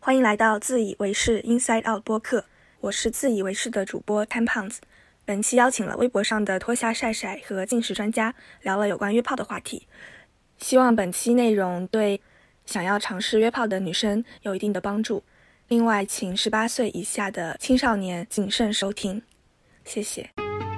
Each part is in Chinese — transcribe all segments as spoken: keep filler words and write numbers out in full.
欢迎来到自以为是 Inside Out 播客，我是自以为是的主播Tan Pounds。本期邀请了微博上的脱下晒晒和进食专家，聊了有关约炮的话题。希望本期内容对想要尝试约炮的女生有一定的帮助。另外，请十八岁以下的青少年谨慎收听，谢谢。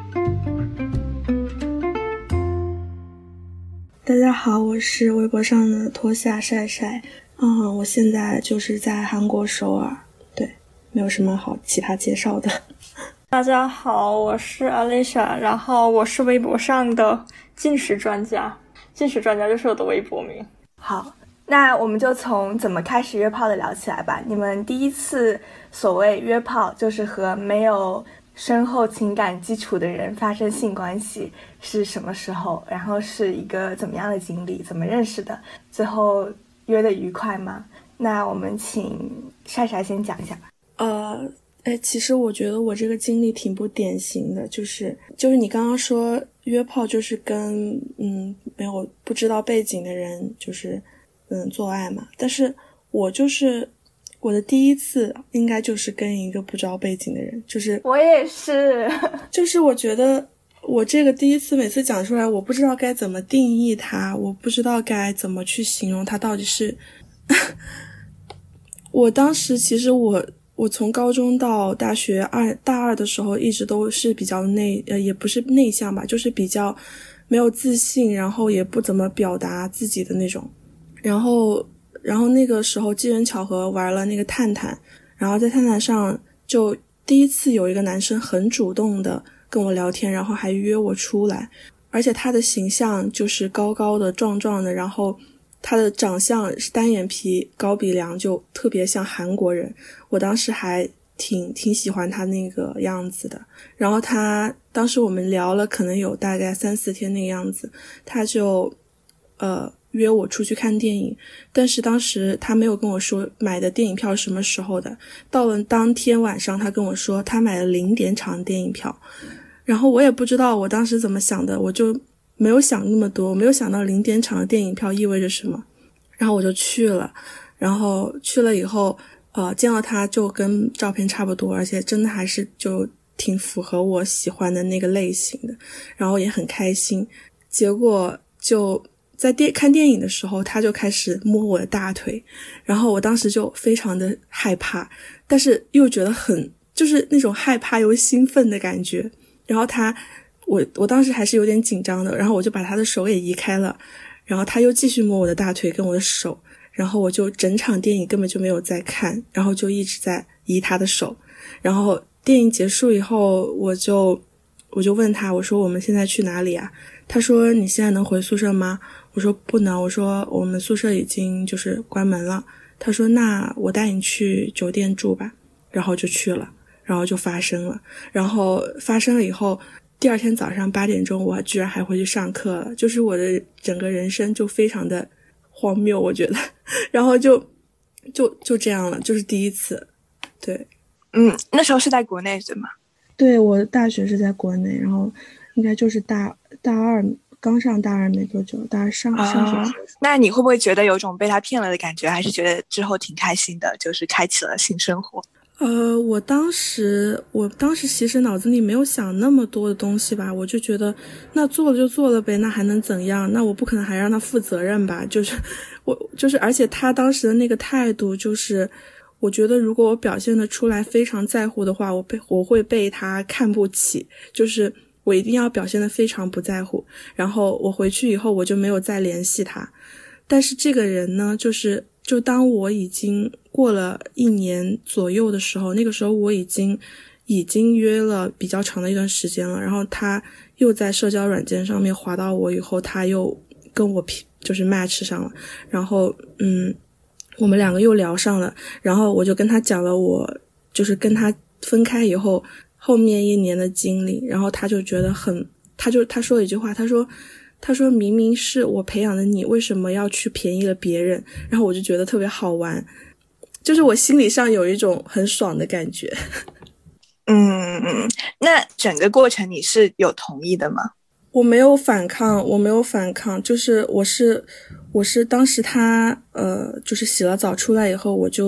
大家好，我是微博上的脱下晒晒。嗯，我现在就是在韩国首尔，对，没有什么好其他介绍的。 大家好，我是 Alicia， 然后我是微博上的进食专家，进食专家就是我的微博名。 好，那我们就从怎么开始约炮的聊起来吧。你们第一次所谓约炮，就是和没有深厚情感基础的人发生性关系是什么时候？然后是一个怎么样的经历？怎么认识的？最后约得愉快吗？那我们请晒晒先讲一下吧。 呃，哎，其实我觉得我这个经历挺不典型的，就是就是你刚刚说约炮就是跟嗯没有不知道背景的人就是嗯做爱嘛，但是我就是我的第一次应该就是跟一个不知道背景的人，就是我也是， 就是我觉得我这个第一次每次讲出来，我不知道该怎么定义它，我不知道该怎么去形容它到底是我当时其实我我从高中到大学二大二的时候一直都是比较内呃也不是内向吧，就是比较没有自信，然后也不怎么表达自己的那种。然后然后那个时候机缘巧合玩了那个探探，然后在探探上就第一次有一个男生很主动的跟我聊天，然后还约我出来，而且他的形象就是高高的壮壮的，然后他的长相是单眼皮高鼻梁，就特别像韩国人，我当时还挺挺喜欢他那个样子的。然后他当时我们聊了可能有大概三四天那个样子，他就呃约我出去看电影，但是当时他没有跟我说买的电影票什么时候的，到了当天晚上他跟我说他买了零点场电影票，然后我也不知道我当时怎么想的，我就没有想那么多，我没有想到零点场的电影票意味着什么，然后我就去了，然后去了以后呃，见到他就跟照片差不多，而且真的还是就挺符合我喜欢的那个类型的，然后也很开心。结果就在电看电影的时候，他就开始摸我的大腿，然后我当时就非常的害怕，但是又觉得很就是那种害怕又兴奋的感觉。然后他我我当时还是有点紧张的，然后我就把他的手也移开了，然后他又继续摸我的大腿跟我的手，然后我就整场电影根本就没有在看，然后就一直在移他的手。然后电影结束以后，我就我就问他，我说我们现在去哪里啊？他说你现在能回宿舍吗？我说不能，我说我们宿舍已经就是关门了。他说那我带你去酒店住吧，然后就去了，然后就发生了。然后发生了以后，第二天早上八点钟我居然还回去上课了，就是我的整个人生就非常的荒谬，我觉得。然后就就就这样了，就是第一次。对， 嗯，那时候是在国内对吗？ 对，我大学是在国内，然后应该就是大大二刚上大二没多久，大二上上学期。 那你会不会觉得有种被他骗了的感觉，还是觉得之后挺开心的，就是开启了性生活？ 呃，我当时我当时其实脑子里没有想那么多的东西吧，我就觉得那做了就做了呗，那还能怎样？那我不可能还让他负责任吧？就是我就是，而且他当时的那个态度就是，我觉得如果我表现得出来非常在乎的话，我被我会被他看不起，就是我一定要表现得非常不在乎。然后我回去以后我就没有再联系他，但是这个人呢，就是就当我已经过了一年左右的时候，那个时候我已经已经约了比较长的一段时间了，然后他又在社交软件上面滑到我以后，他又跟我就是 match 上了，然后嗯我们两个又聊上了，然后我就跟他讲了我就是跟他分开以后后面一年的经历，然后他就觉得很他就他说了一句话，他说他说明明是我培养的你，为什么要去便宜了别人？然后我就觉得特别好玩，就是我心理上有一种很爽的感觉。 嗯嗯，那整个过程你是有同意的吗？ 我没有反抗，我没有反抗，就是我是我是当时他呃就是洗了澡出来以后，我就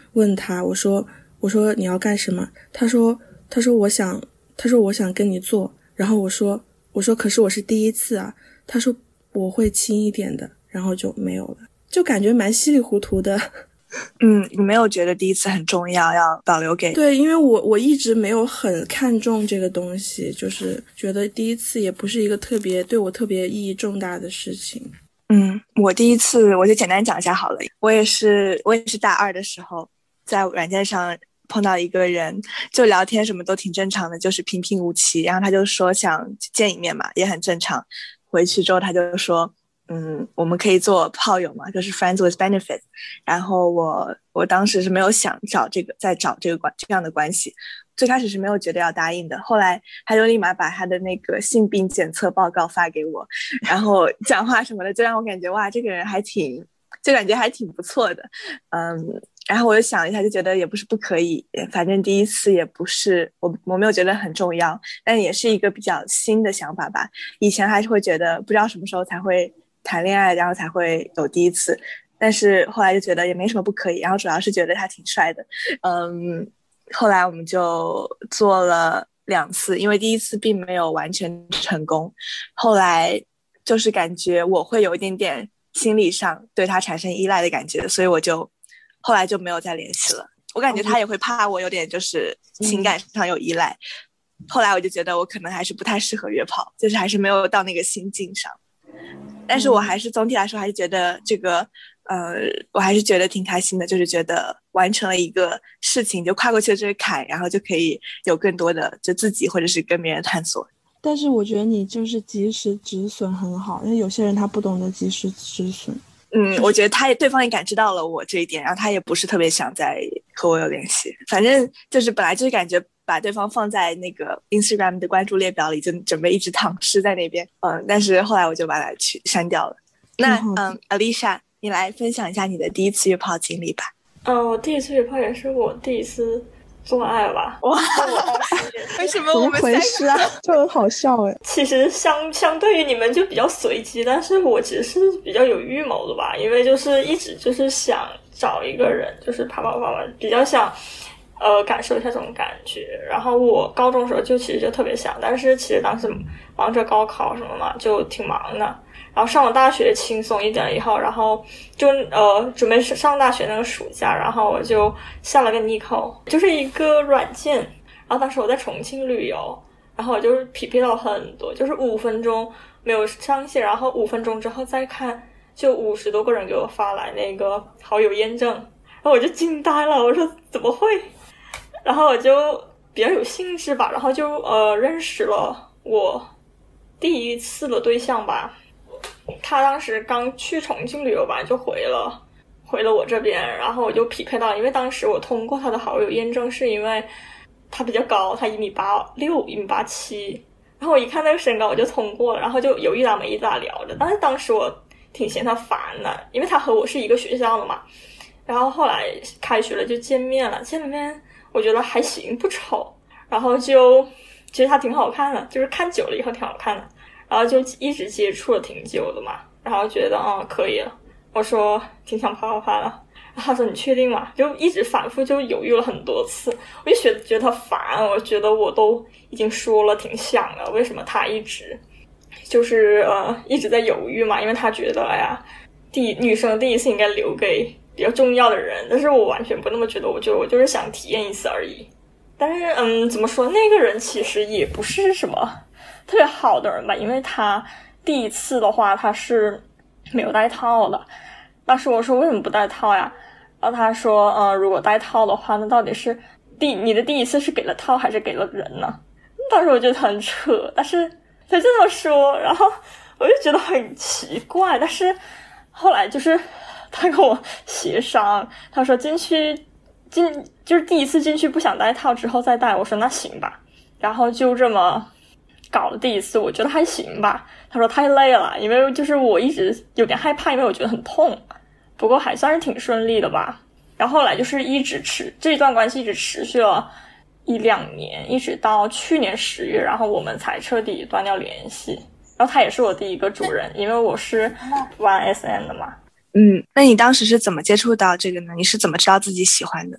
问他，我说我说你要干什么？他说他说我想他说我想跟你做，然后我说我说可是我是第一次啊，他说我会轻一点的，然后就没有了，就感觉蛮稀里糊涂的。 嗯，你没有觉得第一次很重要，要保留给？ 对，因为我我一直没有很看重这个东西，就是觉得第一次也不是一个特别对我特别意义重大的事情。 嗯，我第一次我就简单讲一下好了。我也是我也是大二的时候在软件上碰到一个人，就聊天什么都挺正常的，就是平平无奇，然后他就说想见一面嘛，也很正常。回去之后他就说嗯，我们可以做炮友嘛，就是 friends with benefits。然后我我当时是没有想找这个，再找这个关这样的关系，最开始是没有觉得要答应的。后来他就立马把他的那个性病检测报告发给我，然后讲话什么的，就让我感觉哇，这个人还挺，就感觉还挺不错的，嗯。然后我就想一下，就觉得也不是不可以，反正第一次也不是我我没有觉得很重要，但也是一个比较新的想法吧。以前还是会觉得不知道什么时候才会谈恋爱，然后才会有第一次，但是后来就觉得也没什么不可以，然后主要是觉得他挺帅的，嗯，后来我们就做了两次，因为第一次并没有完全成功，后来就是感觉我会有一点点心理上对他产生依赖的感觉，所以我就后来就没有再联系了。我感觉他也会怕我有点就是情感上有依赖，嗯，后来我就觉得我可能还是不太适合约炮，就是还是没有到那个心境上。但是我还是总体来说还是觉得这个呃，我还是觉得挺开心的，就是觉得完成了一个事情，就跨过去了这个坎，然后就可以有更多的就自己或者是跟别人探索。 但是我觉得你就是及时止损很好，因为有些人他不懂得及时止损。 嗯，我觉得他也对方也感知到了我这一点，然后他也不是特别想再和我有联系，反正就是本来就是感觉把对方放在那个 Instagram 的关注列表里，就准备一直躺尸在那边，嗯，但是后来我就把它去删掉了。那嗯 ，Alicia， 你来分享一下你的第一次约炮经历吧。 嗯、呃，我第一次约炮也是我第一次做爱吧。 哇，为什么我们怎么回事啊？就很好笑哎。 其实相相对于你们就比较随机，但是我其实是比较有预谋的吧，因为就是一直就是想找一个人，就是啪啪啪啪，比较想呃感受一下这种感觉。然后我高中的时候就其实就特别想，但是其实当时忙着高考什么嘛，就挺忙的。然后上了大学轻松一点以后，然后就呃准备上大学那个暑假，然后我就下了个 Nico， 就是一个软件。然后当时我在重庆旅游，然后我就是匹配到很多，就是五分钟没有上线，然后五分钟之后再看，就五十多个人给我发来那个好友验证，然后我就惊呆了，我说怎么会？然后我就比较有兴致吧，然后就呃认识了我第一次的对象吧。他当时刚去重庆旅游吧，就回了回了我这边，然后我就匹配到，因为当时我通过他的好友验证，是因为他比较高，他一米八六，一米八七，然后我一看那个身高我就通过了，然后就有一搭没一搭聊的。但是当时我挺嫌他烦的，因为他和我是一个学校的嘛。然后后来开学了就见面了，见了面我觉得还行，不丑，然后就其实他挺好看的，就是看久了以后挺好看的。然后就一直接触了挺久的嘛，然后觉得哦可以了，我说挺想啪啪啪的，然后他说你确定吗？就一直反复就犹豫了很多次，我就觉得觉得他烦，我觉得我都已经说了挺想了，为什么他一直就是呃一直在犹豫嘛？因为他觉得哎呀，第女生第一次应该留给比较重要的人，但是我完全不那么觉得，我觉得我就是想体验一次而已。但是嗯，怎么说，那个人其实也不是什么特别好的人吧，因为他第一次的话他是没有带套的。当时我说为什么不带套呀？然后他说呃，如果带套的话，那到底是第你的第一次是给了套还是给了人呢？当时我觉得很扯，但是他这么说，然后我就觉得很奇怪。但是后来就是他跟我协商，他说进去进就是第一次进去不想带套，之后再带。我说那行吧，然后就这么搞了第一次，我觉得还行吧。他说太累了，因为就是我一直有点害怕，因为我觉得很痛，不过还算是挺顺利的吧。然后后来就是一直持这一段关系一直持续了一两年，一直到去年十月，然后我们才彻底断掉联系。然后他也是我第一个主人，因为我是玩 S M 的嘛。 嗯，那你当时是怎么接触到这个呢？你是怎么知道自己喜欢的？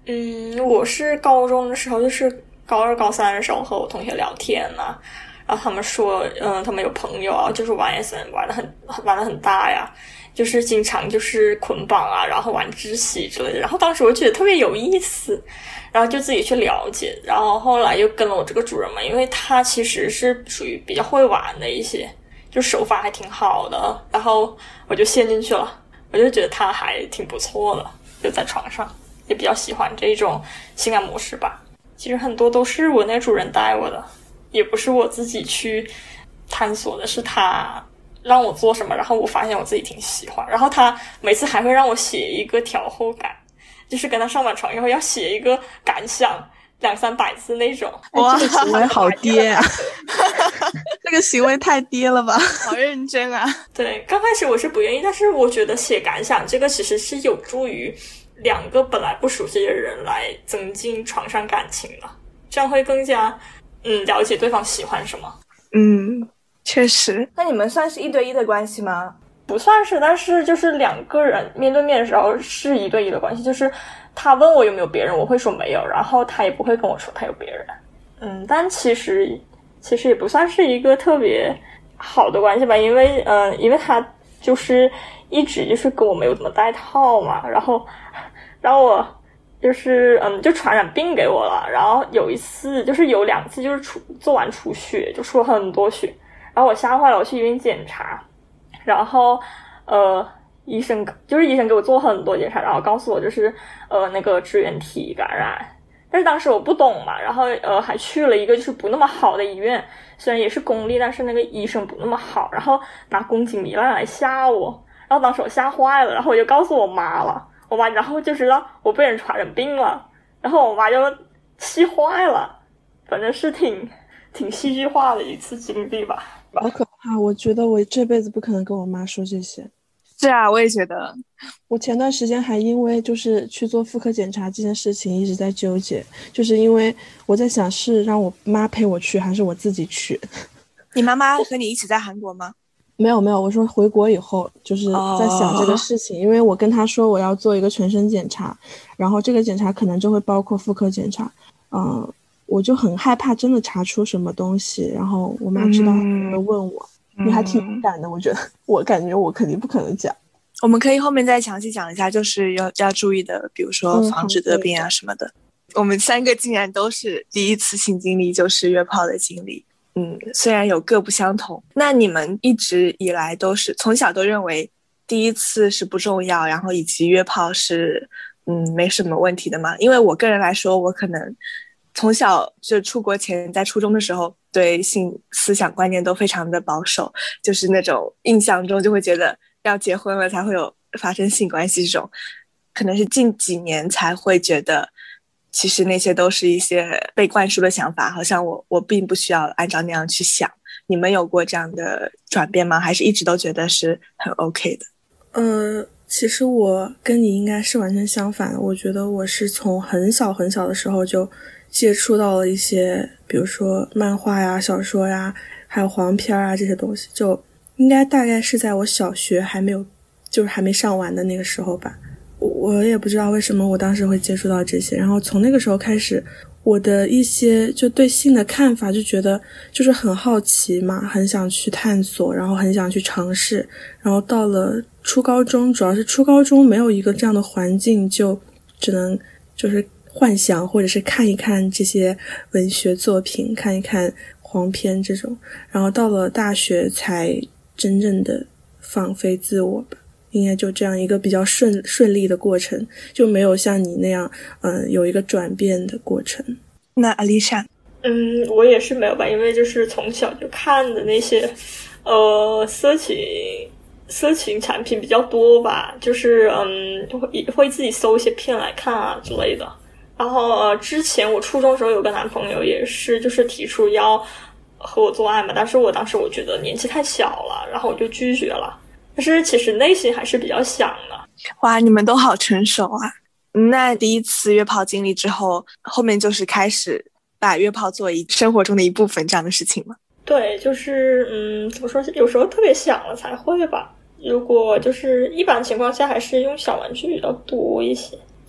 嗯，我是高中的时候，就是高二、高三的时候和我同学聊天啊，然后他们说，嗯、呃，他们有朋友啊，就是玩 S N 玩的很玩的很大呀，就是经常就是捆绑啊，然后玩窒息之类的。然后当时我觉得特别有意思，然后就自己去了解，然后后来又跟了我这个主人嘛，因为他其实是属于比较会玩的一些，就手法还挺好的，然后我就陷进去了，我就觉得他还挺不错的，就在床上也比较喜欢这种性爱模式吧。其实很多都是我那主人带我的，也不是我自己去探索的，是他让我做什么，然后我发现我自己挺喜欢，然后他每次还会让我写一个调后感，就是跟他上完床以后要写一个感想，两三百字那种。 哇，这个行为好爹啊！这个行为太爹了吧，好认真啊！ 对，刚开始我是不愿意，但是我觉得写感想这个其实是有助于两个本来不熟悉的人来增进床上感情的，这样会更加嗯了解对方喜欢什么。 嗯，确实。 那你们算是一对一的关系吗？ 不算是，但是就是两个人面对面的时候是一对一的关系，就是他问我有没有别人，我会说没有，然后他也不会跟我说他有别人。嗯，但其实其实也不算是一个特别好的关系吧，因为嗯、呃，因为他就是一直就是跟我没有怎么戴套嘛，然后然后我就是嗯就传染病给我了，然后有一次就是有两次就是出做完出血就出了很多血，然后我吓坏了，我去医院检查，然后呃医生就是医生给我做很多检查，然后告诉我就是呃那个支原体感染，但是当时我不懂嘛，然后呃还去了一个就是不那么好的医院，虽然也是公立，但是那个医生不那么好，然后拿宫颈糜烂来吓我，然后当时我吓坏了，然后我就告诉我妈了，我妈然后就知道我被人传染病了，然后我妈就气坏了，反正是挺挺戏剧化的一次经历吧。 好可怕！我觉得我这辈子不可能跟我妈说这些。 是啊，我也觉得。 我前段时间还因为就是去做妇科检查这件事情一直在纠结，就是因为我在想是让我妈陪我去还是我自己去。 你妈妈和你一起在韩国吗？ 没有没有，我说回国以后就是在想这个事情， oh. 因为我跟她说我要做一个全身检查，然后这个检查可能就会包括妇科检查，嗯，我就很害怕真的查出什么东西，然后我妈知道会问我。嗯，你还挺敏感的，我觉得，我感觉我肯定不可能讲。 我们可以后面再详细讲一下，就是要要注意的，比如说防止得病啊什么的。嗯，我们三个竟然都是第一次性经历就是约炮的经历，嗯，虽然有各不相同。那你们一直以来都是从小都认为第一次是不重要，然后以及约炮是嗯没什么问题的吗？因为我个人来说，我可能从小就出国前，在初中的时候，对性思想观念都非常的保守，就是那种印象中就会觉得要结婚了才会有发生性关系这种，可能是近几年才会觉得，其实那些都是一些被灌输的想法，好像我我并不需要按照那样去想。你们有过这样的转变吗？还是一直都觉得是很 OK 的？ 呃，其实我跟你应该是完全相反的，我觉得我是从很小很小的时候就接触到了一些比如说漫画呀、小说呀，还有黄片啊这些东西，就应该大概是在我小学还没有就是还没上完的那个时候吧。我我也不知道为什么我当时会接触到这些，然后从那个时候开始，我的一些就对性的看法就觉得就是很好奇嘛，很想去探索，然后很想去尝试，然后到了初高中，主要是初高中没有一个这样的环境，就只能就是幻想或者是看一看这些文学作品，看一看黄片这种，然后到了大学才真正的放飞自我吧，应该就这样一个比较顺顺利的过程，就没有像你那样嗯有一个转变的过程。 那阿丽莎， 嗯，我也是没有吧，因为就是从小就看的那些呃色情色情产品比较多吧，就是嗯会会自己搜一些片来看啊之类的。然后呃，之前我初中的时候有个男朋友也是，就是提出要和我做爱嘛，但是我当时我觉得年纪太小了，然后我就拒绝了。但是其实内心还是比较想的。 哇，你们都好成熟啊！那第一次约炮经历之后，后面就是开始把约炮作为生活中的一部分这样的事情吗？ 对，就是嗯，怎么说，有时候特别想了才会吧。如果就是一般情况下还是用小玩具比较多一些。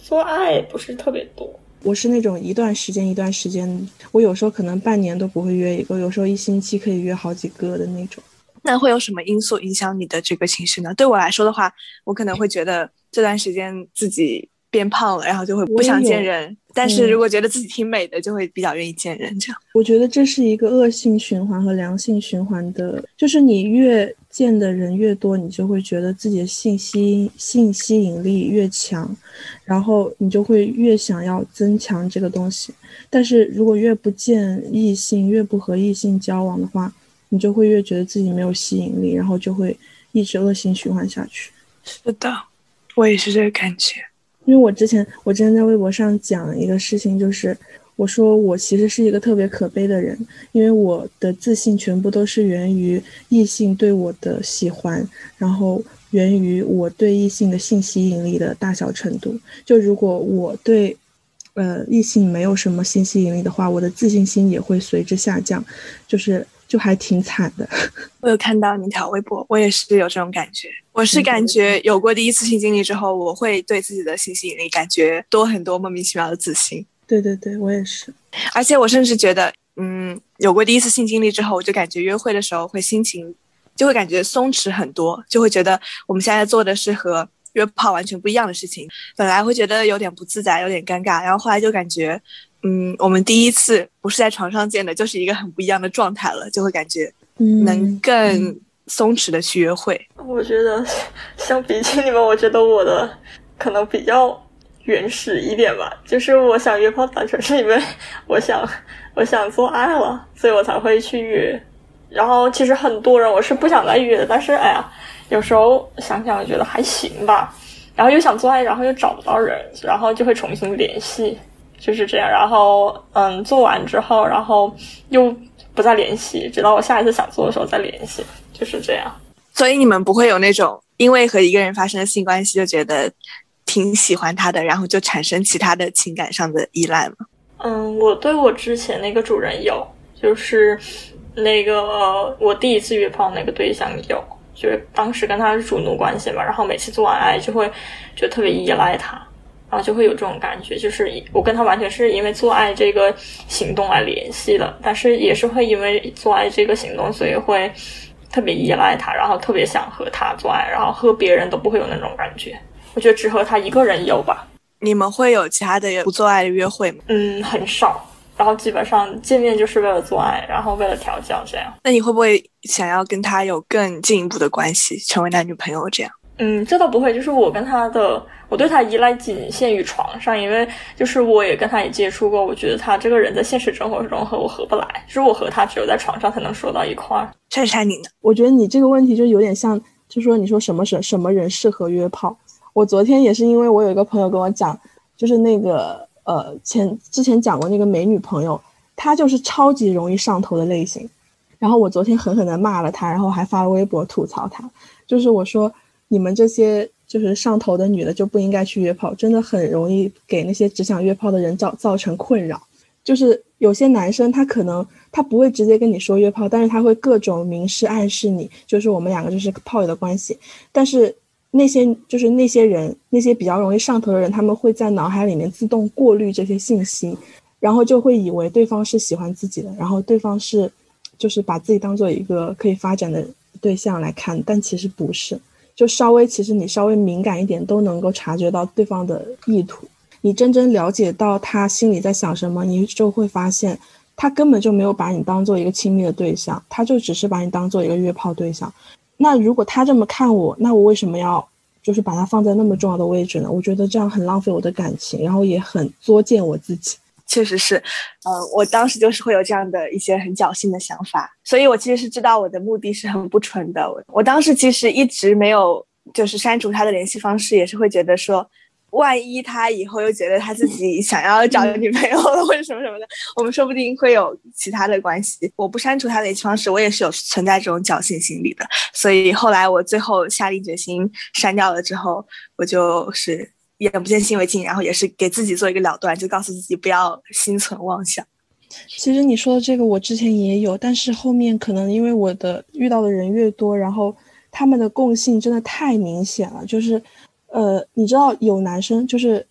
做爱不是特别多。 我是那种一段时间一段时间，我有时候可能半年都不会约一个，有时候一星期可以约好几个的那种。 那会有什么因素影响你的这个情绪呢？对我来说的话，我可能会觉得这段时间自己变胖了，然后就会不想见人，但是如果觉得自己挺美的，就会比较愿意见人。这样我觉得这是一个恶性循环和良性循环的，就是你越见的人越多，你就会觉得自己的性吸性吸引力越强，然后你就会越想要增强这个东西。但是如果越不见异性，越不和异性交往的话，你就会越觉得自己没有吸引力，然后就会一直恶性循环下去。 是的，我也是这个感觉。 因为我之前我之前在微博上讲一个事情，就是我说我其实是一个特别可悲的人，因为我的自信全部都是源于异性对我的喜欢，然后源于我对异性的性吸引力的大小程度。就如果我对呃异性没有什么性吸引力的话，我的自信心也会随之下降，就是就还挺惨的。 我有看到你条微博，我也是有这种感觉。我是感觉有过第一次性经历之后，我会对自己的性吸引力感觉多很多莫名其妙的自信。 对对对，我也是。 而且我甚至觉得嗯，有过第一次性经历之后，我就感觉约会的时候会心情就会感觉松弛很多，就会觉得我们现在做的是和约炮完全不一样的事情。本来会觉得有点不自在，有点尴尬，然后后来就感觉嗯，我们第一次不是在床上见的，就是一个很不一样的状态了，就会感觉能更松弛的去约会。 我觉得相比起你们，我觉得我的可能比较原始一点吧，就是我想约炮单纯是因为我想我想做爱了，所以我才会去约。然后其实很多人我是不想再约的，但是哎呀，有时候想想我觉得还行吧，然后又想做爱，然后又找不到人，然后就会重新联系，就是这样。然后嗯，做完之后，然后又不再联系，直到我下一次想做的时候再联系，就是这样。 所以你们不会有那种因为和一个人发生了性关系就觉得挺喜欢他的，然后就产生其他的情感上的依赖吗？ 嗯，我对我之前那个主人有，就是那个、呃、我第一次约炮那个对象有，就是当时跟他是主奴关系嘛，然后每次做完爱就会就特别依赖他，然后就会有这种感觉，就是我跟他完全是因为做爱这个行动来联系的，但是也是会因为做爱这个行动，所以会特别依赖他，然后特别想和他做爱，然后和别人都不会有那种感觉。我觉得只和他一个人有吧。 你们会有其他的不做爱的约会吗？ 嗯，很少。然后基本上见面就是为了做爱，然后为了调教这样。 那你会不会想要跟他有更进一步的关系，成为男女朋友这样？ 嗯，这倒不会，就是我跟他的，我对他依赖仅限于床上，因为就是我也跟他也接触过，我觉得他这个人在现实生活中和我合不来，就是我和他只有在床上才能说到一块儿。 珊珊你呢？ 我觉得你这个问题就有点像，就说你说什么什什么人适合约炮。我昨天也是因为我有一个朋友跟我讲，就是那个呃前之前讲过那个美女朋友，她就是超级容易上头的类型。然后我昨天狠狠地骂了她，然后还发了微博吐槽她，就是我说你们这些就是上头的女的就不应该去约炮，真的很容易给那些只想约炮的人造造成困扰。就是有些男生他可能他不会直接跟你说约炮，但是他会各种明示暗示你，就是我们两个就是炮友的关系。但是那些就是那些人，那些比较容易上头的人，他们会在脑海里面自动过滤这些信息，然后就会以为对方是喜欢自己的，然后对方是就是把自己当做一个可以发展的对象来看，但其实不是。就稍微其实你稍微敏感一点都能够察觉到对方的意图，你真正了解到他心里在想什么，你就会发现他根本就没有把你当做一个亲密的对象，他就只是把你当做一个约炮对象。那如果他这么看我，那我为什么要就是把他放在那么重要的位置呢？我觉得这样很浪费我的感情，然后也很作践我自己。 确实是，呃，我当时就是会有这样的一些很侥幸的想法，所以我其实是知道我的目的是很不纯的。我, 我当时其实一直没有就是删除他的联系方式，也是会觉得说，万一他以后又觉得他自己想要找女朋友了或者什么什么的，我们说不定会有其他的关系。我不删除他的联系方式，我也是有存在这种侥幸心理的。所以后来我最后下定决心删掉了之后，我就是眼不见心为净，然后也是给自己做一个了断，就告诉自己不要心存妄想。 其实你说的这个我之前也有，但是后面可能因为我的遇到的人越多，然后他们的共性真的太明显了，就是呃，你知道有男生就是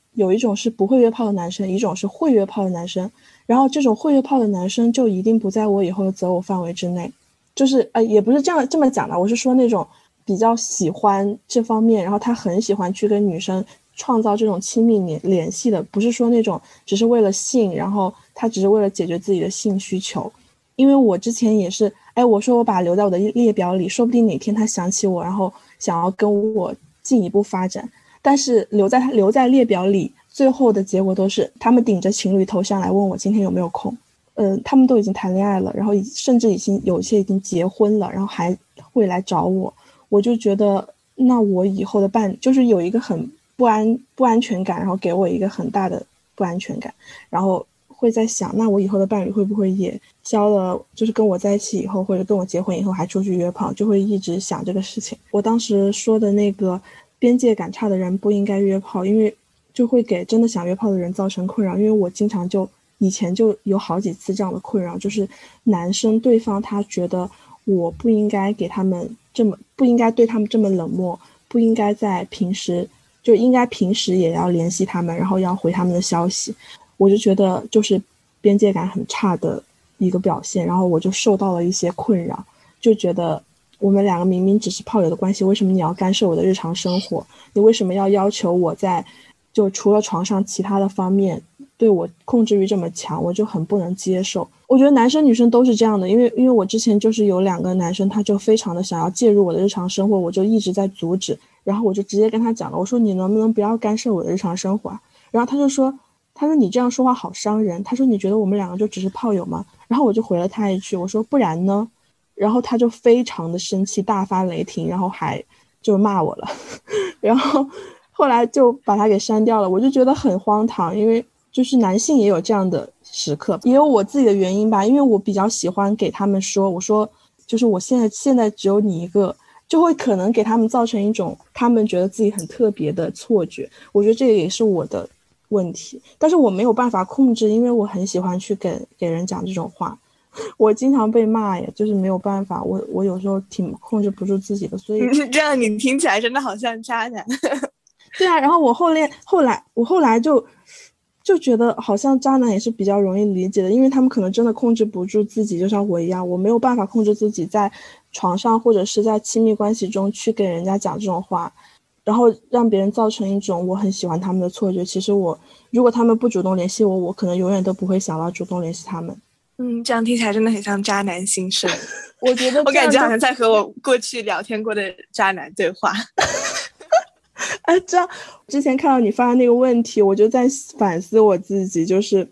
有一种是不会约炮的男生，一种是会约炮的男生，然后这种会约炮的男生就一定不在我以后的择偶范围之内。就是呃，也不是这样这么讲的，我是说那种比较喜欢这方面，然后他很喜欢去跟女生创造这种亲密联联系的，不是说那种只是为了性，然后他只是为了解决自己的性需求。因为我之前也是，哎，我说我把他留在我的列表里，说不定哪天他想起我，然后想要跟我进一步发展。但是留在他留在列表里，最后的结果都是他们顶着情侣头像来问我今天有没有空。嗯、呃，他们都已经谈恋爱了，然后甚至已经有些已经结婚了，然后还会来找我。我就觉得，那我以后的伴就是有一个很不安不安全感，然后给我一个很大的不安全感，然后会在想，那我以后的伴侣会不会也交了，就是跟我在一起以后，或者跟我结婚以后还出去约炮，就会一直想这个事情。我当时说的那个边界感差的人不应该约炮，因为就会给真的想约炮的人造成困扰。因为我经常就以前就有好几次这样的困扰，就是男生对方他觉得我不应该给他们这么不应该对他们这么冷漠，不应该在平时就应该平时也要联系他们，然后要回他们的消息。我就觉得就是边界感很差的一个表现，然后我就受到了一些困扰，就觉得我们两个明明只是炮友的关系，为什么你要干涉我的日常生活？你为什么要要求我在就除了床上其他的方面对我控制欲这么强？我就很不能接受。我觉得男生女生都是这样的，因为因为我之前就是有两个男生，他就非常的想要介入我的日常生活，我就一直在阻止，然后我就直接跟他讲了，我说你能不能不要干涉我的日常生活啊？然后他就说他说你这样说话好伤人，他说你觉得我们两个就只是炮友吗？然后我就回了他一句，我说不然呢？然后他就非常的生气，大发雷霆，然后还就骂我了然后后来就把他给删掉了。我就觉得很荒唐，因为就是男性也有这样的时刻，也有我自己的原因吧，因为我比较喜欢给他们说，我说就是我现在现在只有你一个，就会可能给他们造成一种他们觉得自己很特别的错觉。我觉得这个也是我的问题，但是我没有办法控制，因为我很喜欢去给给人讲这种话，我经常被骂呀，就是没有办法，我我有时候挺控制不住自己的，所以这样你听起来真的好像渣男。 对啊，然后我后来后来我后来就就觉得好像渣男也是比较容易理解的，因为他们可能真的控制不住自己，就像我一样，我没有办法控制自己在床上或者是在亲密关系中去给人家讲这种话，然后让别人造成一种我很喜欢他们的错觉。其实我如果他们不主动联系我，我可能永远都不会想到主动联系他们。 嗯，这样听起来真的很像渣男心声。 我觉得我感觉好像在和我过去聊天过的渣男对话。 哎，这样之前看到你发的那个问题，我就在反思我自己，就是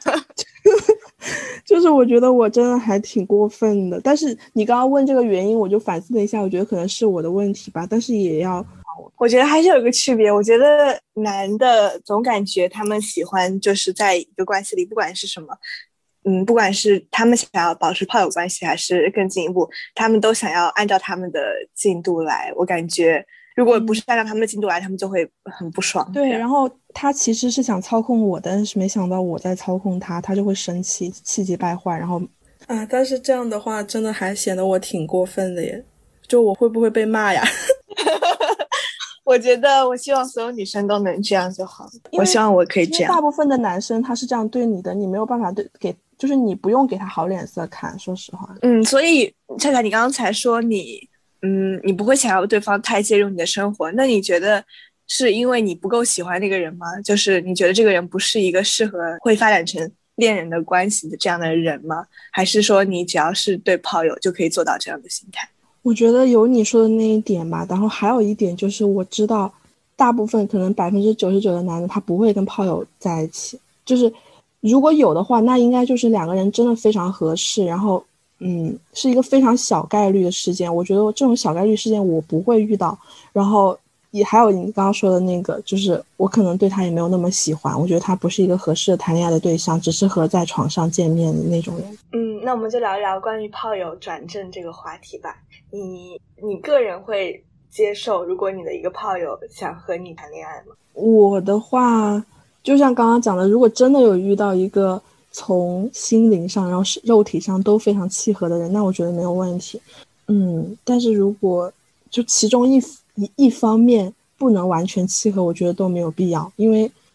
就是我觉得我真的还挺过分的。但是你刚刚问这个原因，我就反思了一下，我觉得可能是我的问题吧，但是也要我觉得还是有一个区别。我觉得男的总感觉他们喜欢就是在一个关系里，不管是什么嗯，不管是他们想要保持炮友关系还是更进一步，他们都想要按照他们的进度来。我感觉如果不是按照他们的进度来，他们就会很不爽。 对，然后他其实是想操控我的，但是没想到我在操控他，他就会生气，气急败坏，然后啊，但是这样的话真的还显得我挺过分的耶，就我会不会被骂呀？ 我觉得我希望所有女生都能这样就好，我希望我可以这样。 大部分的男生他是这样对你的，你没有办法对给，就是你不用给他好脸色看，说实话。 嗯，所以恰恰你刚才说你嗯，你不会想要对方太介入你的生活，那你觉得是因为你不够喜欢那个人吗？就是你觉得这个人不是一个适合会发展成恋人的关系的这样的人吗？还是说你只要是对炮友就可以做到这样的心态？ 我觉得有你说的那一点吧，然后还有一点就是我知道大部分可能百分之九十九的男的他不会跟炮友在一起，就是如果有的话，那应该就是两个人真的非常合适，然后嗯，是一个非常小概率的事件。我觉得这种小概率事件我不会遇到，然后也还有你刚刚说的那个，就是我可能对他也没有那么喜欢，我觉得他不是一个合适的谈恋爱的对象，只适合在床上见面的那种人。 嗯，那我们就聊一聊关于炮友转正这个话题吧。你你个人会接受如果你的一个炮友想和你谈恋爱吗？ 我的话就像刚刚讲的，如果真的有遇到一个从心灵上然后肉体上都非常契合的人，那我觉得没有问题。嗯，但是如果就其中一一一方面不能完全契合，我觉得都没有必要，因为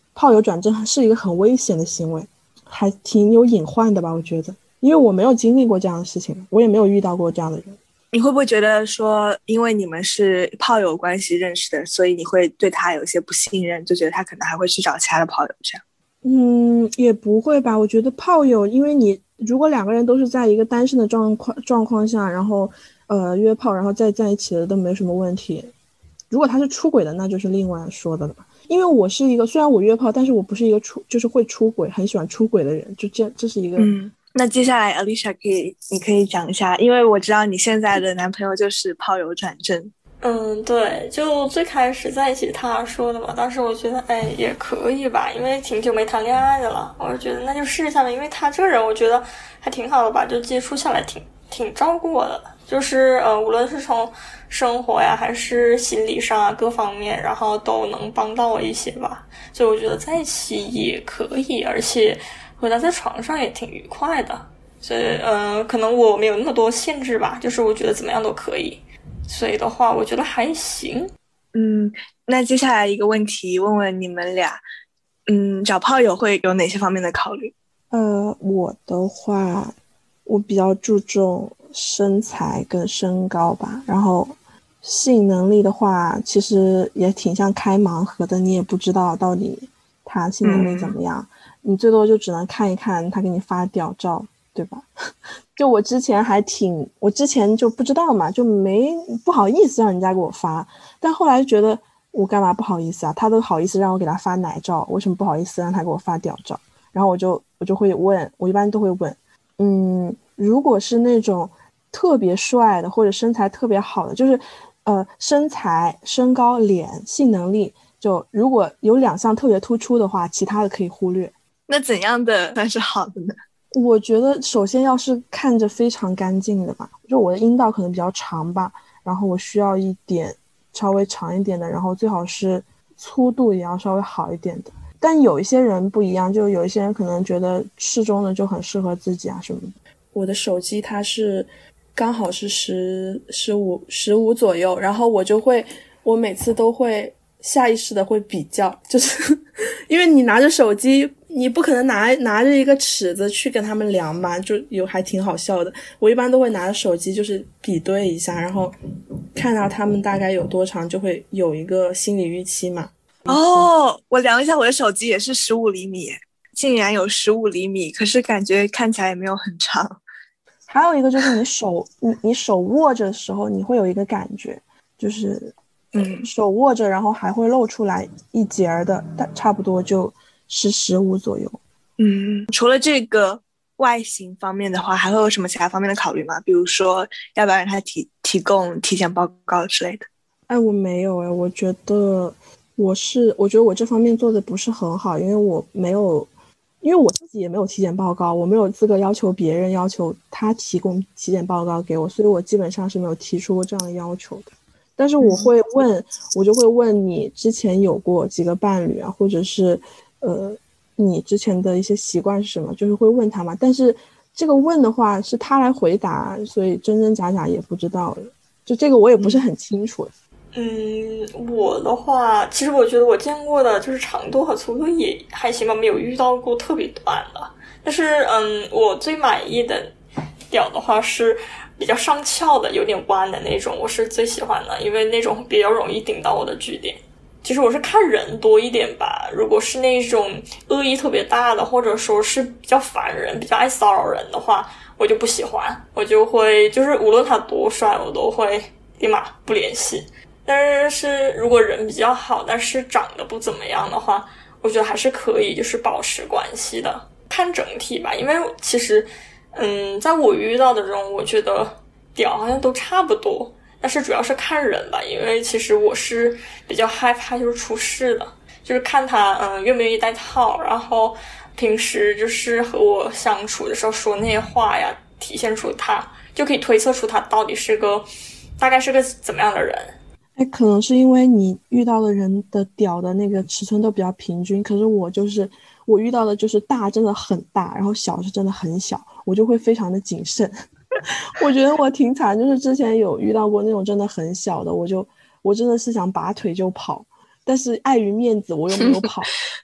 炮友转正是一个很危险的行为，还挺有隐患的吧，我觉得，因为我没有经历过这样的事情，我也没有遇到过这样的人。 你会不会觉得说，因为你们是炮友关系认识的，所以你会对他有些不信任，就觉得他可能还会去找其他的炮友这样？ 嗯，也不会吧。我觉得炮友，因为你如果两个人都是在一个单身的状况状况下，然后呃约炮，然后再在一起的都没什么问题。如果他是出轨的，那就是另外说的了。因为我是一个，虽然我约炮，但是我不是一个出就是会出轨，很喜欢出轨的人。就这，这是一个。 嗯，那接下来 Alicia 可以，你可以讲一下，因为我知道你现在的男朋友就是炮友转正。 嗯，对，就最开始在一起他说的嘛，当时我觉得哎也可以吧，因为挺久没谈恋爱的了，我就觉得那就试一下吧，因为他这个人我觉得还挺好的吧，就接触下来挺挺照顾我的，就是呃无论是从生活呀还是心理上啊各方面，然后都能帮到我一些吧，所以我觉得在一起也可以，而且和他在床上也挺愉快的，所以呃可能我没有那么多限制吧，就是我觉得怎么样都可以。所以的话我觉得还行。 嗯，那接下来一个问题问问你们俩，嗯，找炮友会有哪些方面的考虑？ 呃，我的话，我比较注重身材跟身高吧，然后性能力的话，其实也挺像开盲盒的，你也不知道到底他性能力怎么样，嗯、你最多就只能看一看他给你发屌照，对吧？就我之前还挺，我之前就不知道嘛，就没不好意思让人家给我发，但后来觉得我干嘛不好意思啊？他都好意思让我给他发奶照，为什么不好意思让他给我发屌照？然后我就我就会问，我一般都会问，嗯，如果是那种特别帅的或者身材特别好的，就是呃身材、身高、脸、性能力，就如果有两项特别突出的话，其他的可以忽略。 那怎样的算是好的呢？ 我觉得首先要是看着非常干净的吧，就我的阴道可能比较长吧，然后我需要一点稍微长一点的，然后最好是粗度也要稍微好一点的。但有一些人不一样，就有一些人可能觉得适中的就很适合自己啊什么的。我的手机它是刚好是十十五十五左右，然后我就会我每次都会下意识的会比较，就是因为你拿着手机你不可能拿拿着一个尺子去跟他们量嘛，就有还挺好笑的。我一般都会拿着手机就是比对一下，然后看到他们大概有多长，就会有一个心理预期嘛。 哦，我量一下我的手机也是十五厘米，竟然有十五厘米，可是感觉看起来也没有很长。 还有一个就是你手你你手握着的时候，你会有一个感觉，就是嗯手握着，然后还会露出来一截的，但差不多就是十五左右。 嗯，除了这个外形方面的话，还会有什么其他方面的考虑吗？比如说要不要让他提提供体检报告之类的？ 哎，我没有哎，我觉得我是我觉得我这方面做的不是很好，因为我没有。因为我自己也没有体检报告，我没有资格要求别人要求他提供体检报告给我，所以我基本上是没有提出过这样的要求的。但是我会问、嗯、我就会问你之前有过几个伴侣啊，或者是呃你之前的一些习惯是什么，就是会问他嘛。但是这个问的话是他来回答，所以真真假假也不知道，就这个我也不是很清楚。 嗯，我的话，其实我觉得我见过的就是长度和粗度也还行吧，没有遇到过特别短的。但是，嗯，我最满意的屌的话是比较上翘的，有点弯的那种，我是最喜欢的，因为那种比较容易顶到我的据点。其实我是看人多一点吧，如果是那种恶意特别大的，或者说是比较烦人、比较爱骚扰人的话，我就不喜欢，我就会就是无论他多帅，我都会立马不联系。但是如果人比较好，但是长得不怎么样的话，我觉得还是可以就是保持关系的，看整体吧。因为其实嗯，在我遇到的这种，我觉得屌好像都差不多，但是主要是看人吧。因为其实我是比较害怕就是出事的，就是看他嗯愿不愿意戴套，然后平时就是和我相处的时候说那些话呀，体现出他就可以推测出他到底是个大概是个怎么样的人。 哎，可能是因为你遇到的人的屌的那个尺寸都比较平均，可是我就是我遇到的就是大真的很大，然后小是真的很小，我就会非常的谨慎。我觉得我挺惨，就是之前有遇到过那种真的很小的，我就我真的是想拔腿就跑，但是碍于面子我又没有跑。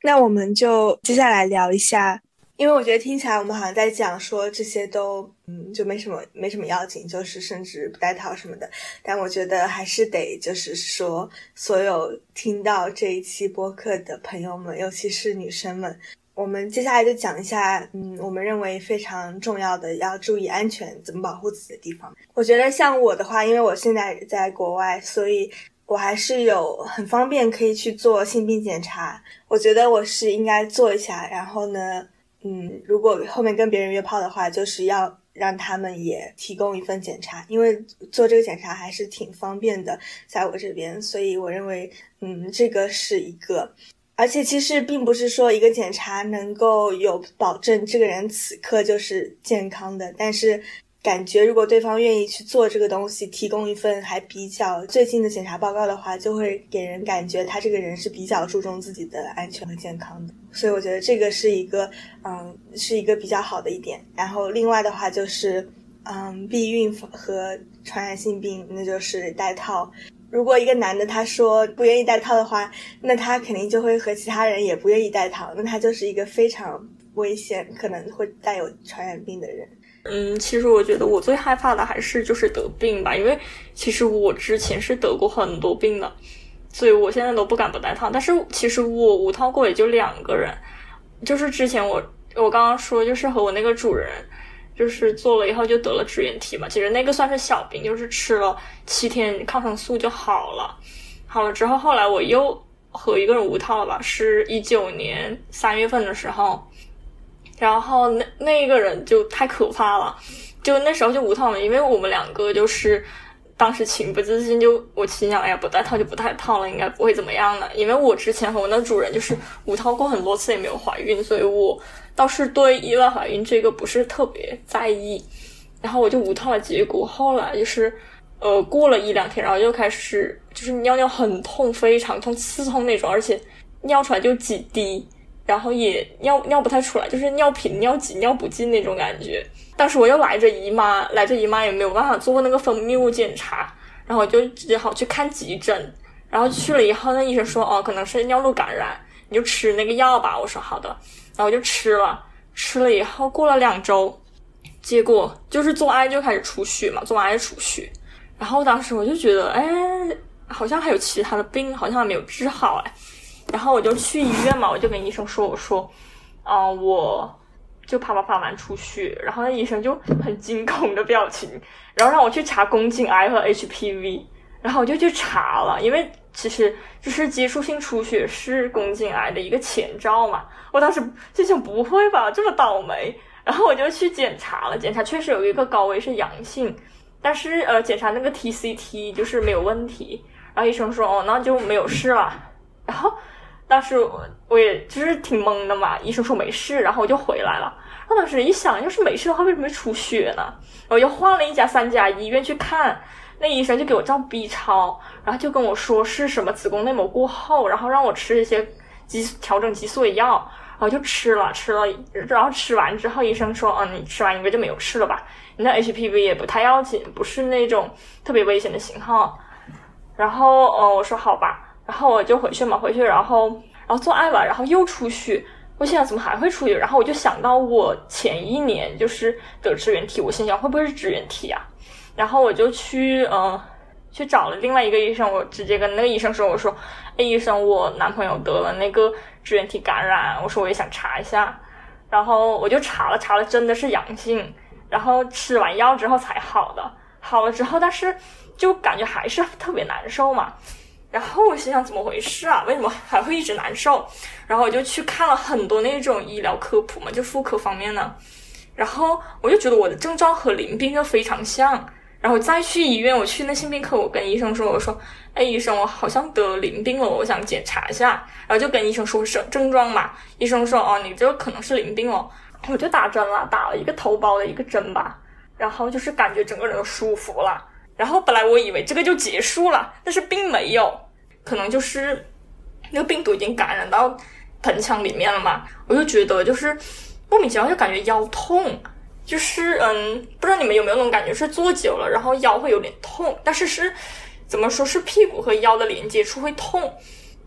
那我们就接下来聊一下， 因为我觉得听起来我们好像在讲说这些都嗯就没什么没什么要紧，就是甚至不戴套什么的，但我觉得还是得就是说所有听到这一期播客的朋友们，尤其是女生们，我们接下来就讲一下嗯我们认为非常重要的要注意安全怎么保护自己的地方。我觉得像我的话，因为我现在在国外，所以我还是有很方便可以去做性病检查，我觉得我是应该做一下。然后呢嗯，如果后面跟别人约炮的话，就是要让他们也提供一份检查，因为做这个检查还是挺方便的在我这边，所以我认为嗯这个是一个。而且其实并不是说一个检查能够有保证这个人此刻就是健康的，但是感觉如果对方愿意去做这个东西，提供一份还比较最近的检查报告的话，就会给人感觉他这个人是比较注重自己的安全和健康的。所以我觉得这个是一个嗯是一个比较好的一点。然后另外的话就是嗯避孕和传染性病，那就是戴套。如果一个男的他说不愿意戴套的话，那他肯定就会和其他人也不愿意戴套，那他就是一个非常危险可能会带有传染病的人。 嗯，其实我觉得我最害怕的还是就是得病吧，因为其实我之前是得过很多病的，所以我现在都不敢不戴套。但是其实我无套过也就两个人，就是之前我我刚刚说就是和我那个主人就是做了以后就得了支原体嘛，其实那个算是小病，就是吃了七天抗生素就好了。好了之后后来我又和一个人无套了吧，是一九年三月份的时候，然后那那个人就太可怕了，就那时候就无套了，因为我们两个就是当时情不自禁，就我心想哎呀不戴套就不戴套了，应该不会怎么样的，因为我之前和我那主人就是无套过很多次也没有怀孕，所以我倒是对意外怀孕这个不是特别在意。然后我就无套了，结果后来就是呃过了一两天，然后就开始就是尿尿很痛，非常痛，刺痛那种，而且尿出来就几滴，然后也尿尿不太出来，就是尿频尿急尿不尽那种感觉。当时我又来着姨妈，来着姨妈也没有办法做那个分泌物检查，然后我就只好去看急诊。然后去了以后，那医生说哦可能是尿路感染，你就吃那个药吧。我说好的，然后我就吃了，吃了以后过了两周，结果就是做爱就开始出血嘛，做爱出血。然后当时我就觉得哎好像还有其他的病，好像还没有治好哎。然后我就去医院嘛，我就跟医生说，我说啊、呃、我就啪啪啪完出血。然后那医生就很惊恐的表情，然后让我去查宫颈癌和 H P V。 然后我就去查了，因为其实就是接触性出血是宫颈癌的一个前兆嘛。我当时就想不会吧这么倒霉，然后我就去检查了，检查确实有一个高危是阳性，但是呃检查那个 T C T 就是没有问题。然后医生说哦那就没有事了。然后当时我也就是挺懵的嘛，医生说没事，然后我就回来了。然后当时一想，要是没事的话为什么会出血呢？我又换了一家三家医院去看，那医生就给我照 B 超，然后就跟我说是什么子宫内膜过厚，然后让我吃一些激调整激素的药，然后就吃了吃了，然后吃完之后医生说嗯，你吃完应该就没有事了吧，你那 H P V 也不太要紧，不是那种特别危险的型号。然后呃我说好吧，然后我就回去嘛，回去然后然后做爱吧，然后又出血。我心想怎么还会出血，然后我就想到我前一年就是得支原体，我心想会不会是支原体啊。然后我就去呃去找了另外一个医生，我直接跟那个医生说，我说哎医生我男朋友得了那个支原体感染，我说我也想查一下。然后我就查了查了真的是阳性，然后吃完药之后才好的。好了之后但是就感觉还是特别难受嘛，然后我心想怎么回事啊，为什么还会一直难受。然后我就去看了很多那种医疗科普嘛，就妇科方面的，然后我就觉得我的症状和淋病就非常像。然后再去医院，我去那性病科，我跟医生说，我说哎医生我好像得淋病了，我想检查一下。然后就跟医生说症状嘛，医生说哦你这可能是淋病哦。我就打针了，打了一个头孢的一个针吧，然后就是感觉整个人都舒服了。然后本来我以为这个就结束了，但是并没有，可能就是那个病毒已经感染到盆腔里面了嘛。我就觉得就是莫名其妙就感觉腰痛，就是嗯不知道你们有没有那种感觉，是坐久了然后腰会有点痛，但是是怎么说是屁股和腰的连接处会痛。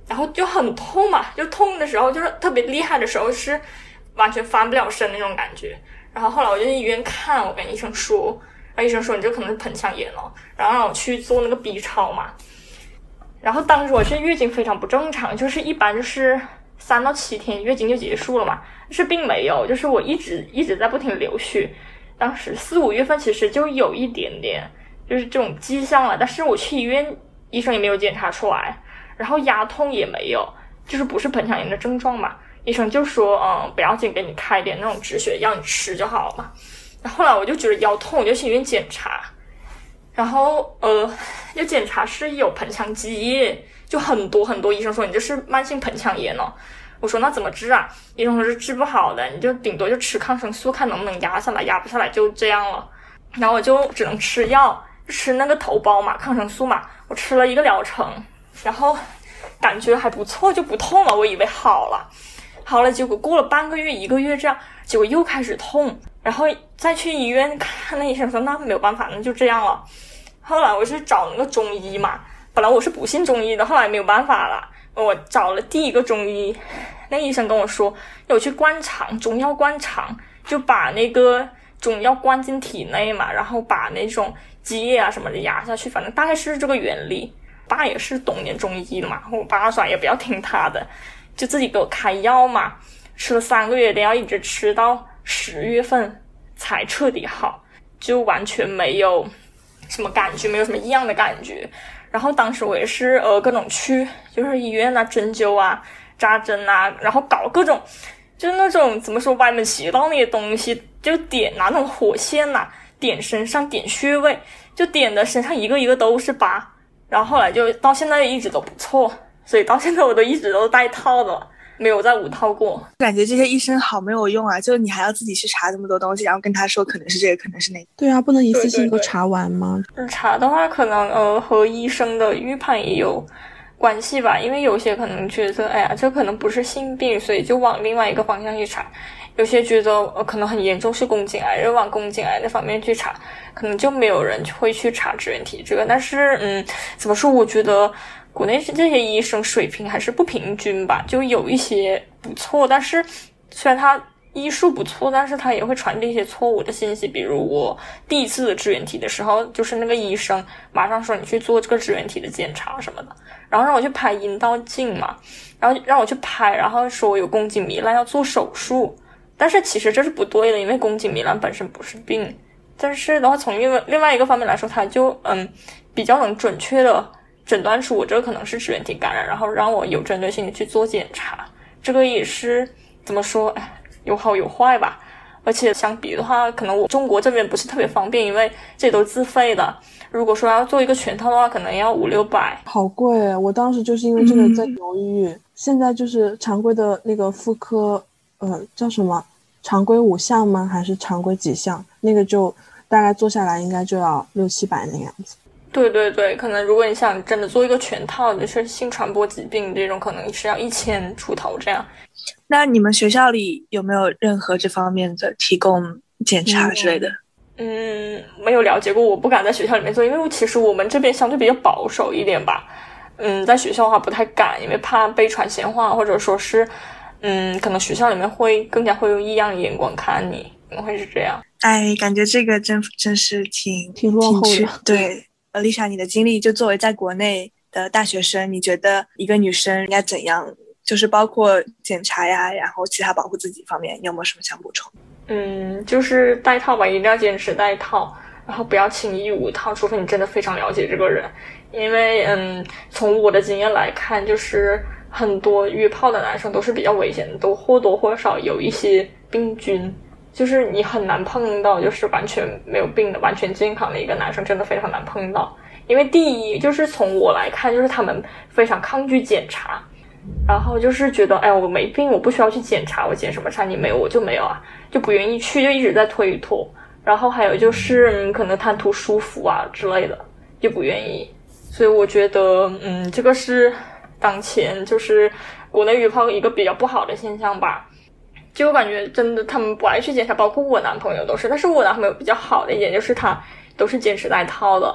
然后就很痛嘛，就痛的时候就是特别厉害的时候是完全翻不了身那种感觉。然后后来我就去医院看，我跟医生说，然后医生说你这可能是盆腔炎了，然后让我去做那个 B 超嘛。然后当时我是月经非常不正常，就是一般就是三到七天月经就结束了嘛，但是并没有，就是我一直一直在不停流血。当时四五月份其实就有一点点就是这种迹象了，但是我去医院医生也没有检查出来，然后压痛也没有，就是不是盆腔炎的症状嘛。医生就说嗯，不要紧，给你开点那种止血药你吃就好了嘛。然后后来我就觉得腰痛，我就去医院检查，然后呃就检查是有盆腔积液，就很多很多，医生说你这是慢性盆腔炎哦。我说那怎么治啊？医生说是治不好的，你就顶多就吃抗生素看能不能压下来，压不下来就这样了。然后我就只能吃药，吃那个头孢嘛，抗生素嘛，我吃了一个疗程，然后感觉还不错，就不痛了，我以为好了。好了，结果过了半个月一个月这样，结果又开始痛，然后再去医院看，那医生说那没有办法，那就这样了。后来我是找那个中医嘛，本来我是不信中医的，后来没有办法了，我找了第一个中医，那医生跟我说要我去灌肠，中药灌肠，就把那个中药灌进体内嘛，然后把那种积液啊什么的压下去，反正大概是这个原理。爸也是懂点中医的嘛，我爸说也不要听他的，就自己给我开药嘛，吃了三个月的药，一直吃到十月份才彻底好，就完全没有什么感觉，没有什么异样的感觉。然后当时我也是呃各种去就是医院啊，针灸啊，扎针啊，然后搞各种就是那种怎么说歪门邪道那些东西，就点拿那种火线呐、啊，点身上点穴位，就点的身上一个一个都是疤。然后后来就到现在一直都不错，所以到现在我都一直都戴套的，没有再无套过。 感觉这些医生好没有用啊，就你还要自己去查这么多东西，然后跟他说可能是这个可能是那个。 对啊，不能一次性都查完吗？ 对对对，查的话可能呃和医生的预判也有关系吧，因为有些可能觉得哎呀这可能不是性病，所以就往另外一个方向去查，有些觉得呃可能很严重是宫颈癌，就往宫颈癌那方面去查，可能就没有人会去查支原体这个。但是嗯怎么说，我觉得国内这些医生水平还是不平均吧，就有一些不错，但是虽然他医术不错，但是他也会传递一些错误的信息。比如我第一次的支原体的时候，就是那个医生马上说你去做这个支原体的检查什么的，然后让我去拍阴道镜嘛，然后让我去拍，然后说我有宫颈糜烂要做手术。但是其实这是不对的，因为宫颈糜烂本身不是病。但是的话，从另外另外一个方面来说，它就嗯比较能准确的诊断出我这个可能是支原体感染，然后让我有针对性的去做检查。这个也是怎么说，哎，有好有坏吧。而且相比的话，可能我中国这边不是特别方便，因为这都是自费的。如果说要做一个全套的话，可能要五六百， 好贵。我当时就是因为这个在犹豫。嗯、现在就是常规的那个妇科。呃，叫什么？常规五项吗？还是常规几项？那个就大概做下来应该就要六七百那个样子。 对对对，可能如果你想真的做一个全套，就是性传播疾病这种，可能是要一千出头这样。 那你们学校里有没有任何这方面的提供检查之类的？ 嗯，没有了解过，我不敢在学校里面做，因为其实我们这边相对比较保守一点吧。嗯，在学校的话不太敢，因为怕被传闲话，或者说是。嗯，可能学校里面会更加会用异样的眼光看你，可能会是这样。 哎，感觉这个真真是挺挺落后的。 对，呃，丽莎，你的经历，就作为在国内的大学生，你觉得一个女生应该怎样？就是包括检查呀，然后其他保护自己方面，你有没有什么想补充？ 嗯，就是戴套吧，一定要坚持戴套，然后不要轻易无套，除非你真的非常了解这个人。因为嗯，从我的经验来看，就是很多约炮的男生都是比较危险的，都或多或少有一些病菌，就是你很难碰到就是完全没有病的完全健康的一个男生，真的非常难碰到。因为第一就是从我来看，就是他们非常抗拒检查，然后就是觉得哎我没病，我不需要去检查，我检什么查，你没有我就没有啊，就不愿意去，就一直在推脱。然后还有就是嗯，可能贪图舒服啊之类的，就不愿意。所以我觉得嗯，这个是当前就是国内约炮一个比较不好的现象吧。就我感觉真的他们不爱去检查，包括我男朋友都是。但是我男朋友比较好的一点就是他都是坚持戴套的，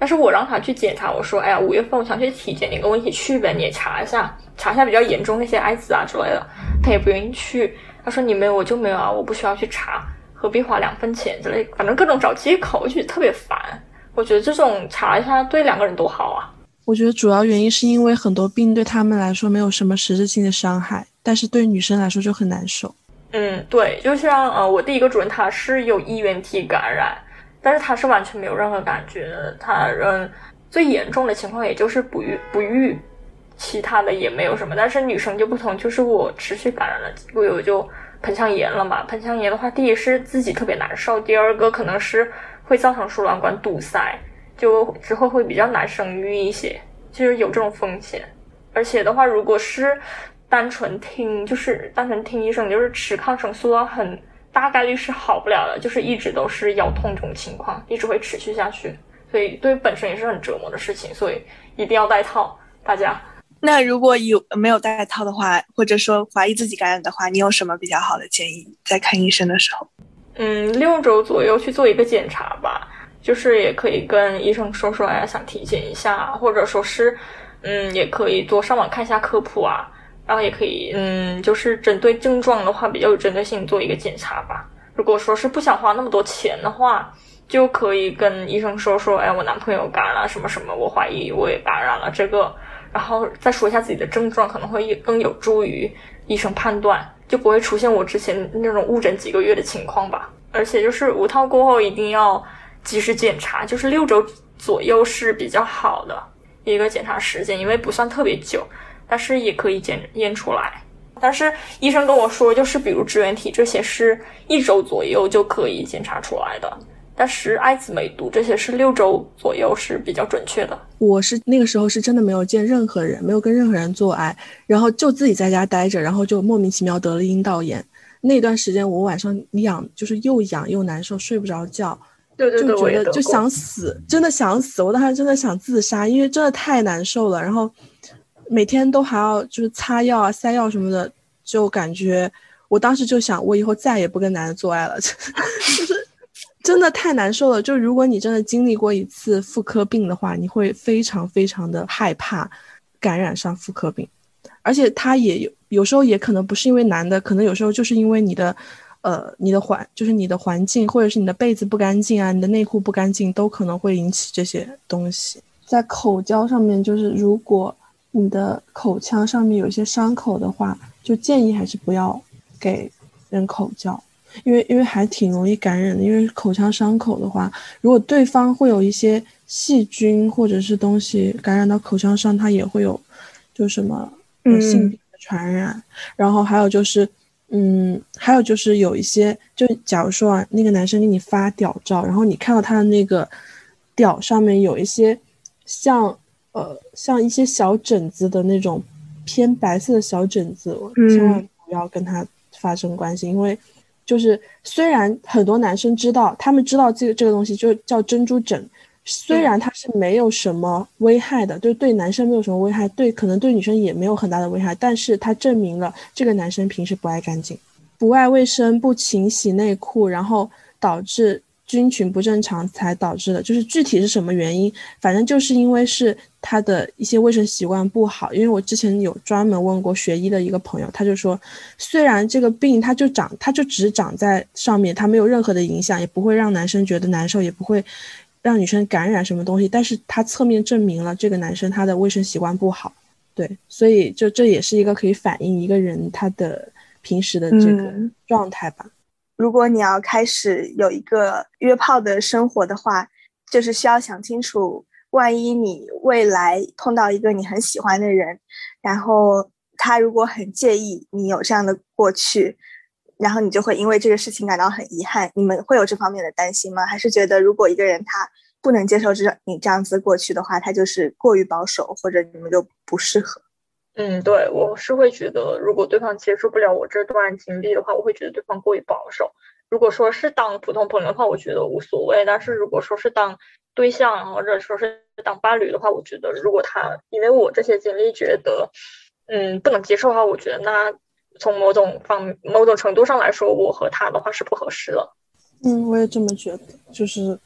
但是我让他去检查，我说哎呀五月份我想去体检，你跟我一起去呗，你也查一下查一下比较严重那些艾滋啊之类的，他也不愿意去，他说你没有我就没有啊，我不需要去查，何必花两分钱之类，反正各种找借口，我觉得特别烦。我觉得这种查一下对两个人都好啊。 我觉得主要原因是因为很多病对他们来说没有什么实质性的伤害，但是对女生来说就很难受。 嗯，对，就像呃，我第一个主任他是有衣原体感染，但是他是完全没有任何感觉的，他嗯最严重的情况也就是不育不育，其他的也没有什么。但是女生就不同，就是我持续感染了几个月我就盆腔炎了嘛。盆腔炎的话，第一是自己特别难受，第二个可能是会造成输卵管堵塞，就之后会比较难生育一些，就是有这种风险。而且的话，如果是单纯听就是单纯听医生就是吃抗生素啊，很大概率是好不了的，就是一直都是腰痛这种情况，一直会持续下去，所以对本身也是很折磨的事情，所以一定要戴套，大家。 那如果有没有戴套的话，或者说怀疑自己感染的话，你有什么比较好的建议在看医生的时候？ 嗯，六周左右去做一个检查吧，就是也可以跟医生说说哎想体检一下，或者说是嗯也可以多上网看一下科普啊，然后也可以嗯就是针对症状的话比较有针对性做一个检查吧。如果说是不想花那么多钱的话，就可以跟医生说说哎我男朋友感染了什么什么，我怀疑我也感染了这个，然后再说一下自己的症状，可能会更有助于医生判断，就不会出现我之前那种误诊几个月的情况吧。而且就是无套过后一定要及时检查，就是六周左右是比较好的一个检查时间，因为不算特别久，但是也可以检验出来。但是医生跟我说，就是比如支原体这些是一周左右就可以检查出来的，但是艾滋梅毒这些是六周左右是比较准确的。 我是那个时候是真的没有见任何人，没有跟任何人做爱，然后就自己在家待着，然后就莫名其妙得了阴道炎。那段时间我晚上痒，就是又痒又难受，睡不着觉。 对对对， 就觉得就想死，真的想死。我当时真的想自杀，因为真的太难受了。然后每天都还要就是擦药啊、塞药什么的，就感觉我当时就想，我以后再也不跟男的做爱了，就是真的太难受了。就如果你真的经历过一次妇科病的话，你会非常非常的害怕感染上妇科病，而且它也有有时候也可能不是因为男的，可能有时候就是因为你的。呃，你的环就是你的环境，或者是你的被子不干净啊，你的内裤不干净，都可能会引起这些东西。在口交上面，就是如果你的口腔上面有一些伤口的话，就建议还是不要给人口交，因为因为还挺容易感染的。因为口腔伤口的话，如果对方会有一些细菌或者是东西感染到口腔上，它也会有就什么呃性病的传染。嗯、然后还有就是。嗯，还有就是有一些，就假如说啊，那个男生给你发屌照，然后你看到他的那个屌上面有一些像呃像一些小疹子的那种偏白色的小疹子，千万不要跟他发生关系，嗯、因为就是虽然很多男生知道，他们知道这个这个东西就叫珍珠疹。虽然它是没有什么危害的，就对男生没有什么危害，对可能对女生也没有很大的危害，但是它证明了这个男生平时不爱干净，不爱卫生，不勤洗内裤，然后导致菌群不正常才导致的。就是具体是什么原因，反正就是因为是他的一些卫生习惯不好。因为我之前有专门问过学医的一个朋友，他就说虽然这个病它就长它就只长在上面，它没有任何的影响，也不会让男生觉得难受，也不会让女生感染什么东西，但是他侧面证明了这个男生他的卫生习惯不好。对，所以就这也是一个可以反映一个人他的平时的这个状态吧。 嗯、如果你要开始有一个约炮的生活的话，就是需要想清楚，万一你未来碰到一个你很喜欢的人，然后他如果很介意你有这样的过去，然后你就会因为这个事情感到很遗憾，你们会有这方面的担心吗？还是觉得如果一个人他不能接受这你这样子过去的话，他就是过于保守，或者你们就不适合？ 嗯，对，我是会觉得如果对方接受不了我这段经历的话，我会觉得对方过于保守。如果说是当普通朋友的话，我觉得无所谓，但是如果说是当对象或者说是当伴侣的话，我觉得如果他因为我这些经历觉得嗯不能接受的话，我觉得那从某种方某种程度上来说，我和他的话是不合适的。 嗯，我也这么觉得，就是